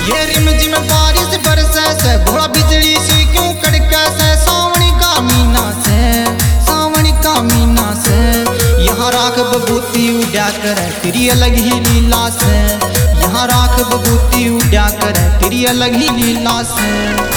ये रिमझिम बारिश बरसे से भोला बिजली सी क्यों कड़के से सावणी का मीना से सावणी का मीना से यहाँ राख बबूती उड़ा करे तेरी अलग ही लीला से यहाँ राख बबूती उड़ा करे तेरी अलग ही लीला से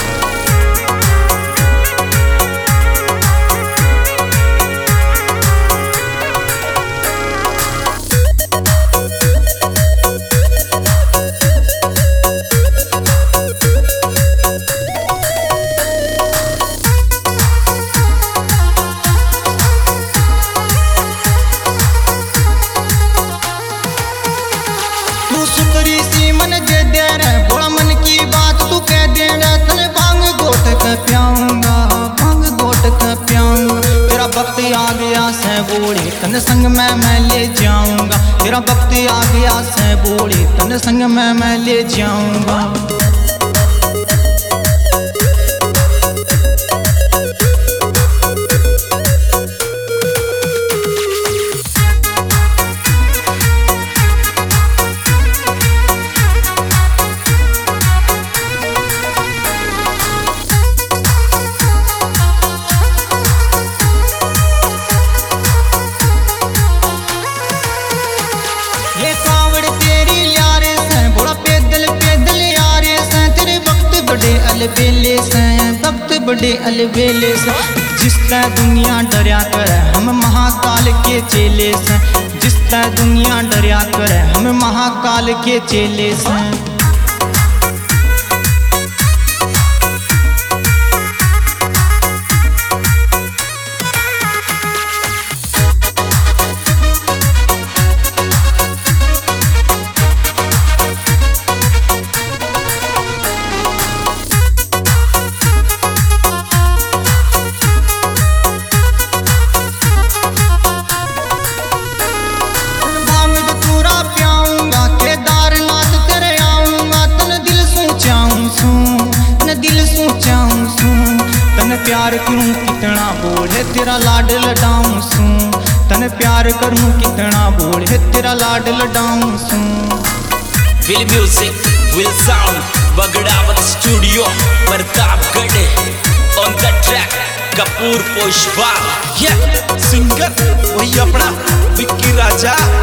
सुतरी सी मन दे दे रे बोला मन की बात तू कह दे रे तने भांग गोट के प्याऊंगा भांग गोट के प्याऊंगा तेरा वक्त आ गया से बोले तने संग में मैं ले जाऊंगा तेरा वक्त आ गया से बोले तने संग में मैं ले जाऊंगा ये कावड़ तेरी यारे से बड़ा पैदल पैदल यारे से तेरे वक्त बड़े अलबेले से वक्त बड़े अलबेले से जिसका दुनिया डरिया करे हम महाकाल के चेले से जिसका दुनिया डरिया करे हम महाकाल के चेले से तन प्यार करूं कितना बोल है तेरा लाड लडाऊं सू तन प्यार करूं कितना बोल है तेरा लाड लडाऊं सू Will music, will sound, Bagadavat Studio, Pratapgarh. On the track, Kapoor Pushpa. Yeah, singer वही अपना विक्की राजा।